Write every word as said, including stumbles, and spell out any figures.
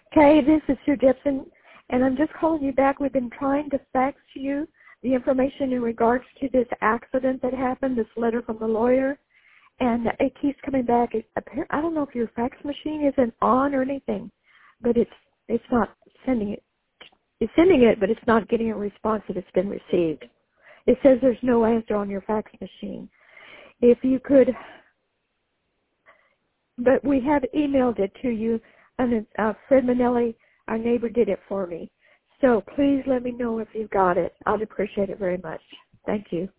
Kay, this is Sue Gibson, and I'm just calling you back. We've been trying to fax you the information in regards to this accident that happened, this letter from the lawyer, and it keeps coming back. It, I don't know if your fax machine isn't on or anything, but it's it's not sending it. It's sending it, but it's not getting a response that it's been received. It says there's no answer on your fax machine. If you could, but we have emailed it to you, and uh, Fred Manelli, our neighbor, did it for me. So please let me know if you've got it. I'd appreciate it very much. Thank you.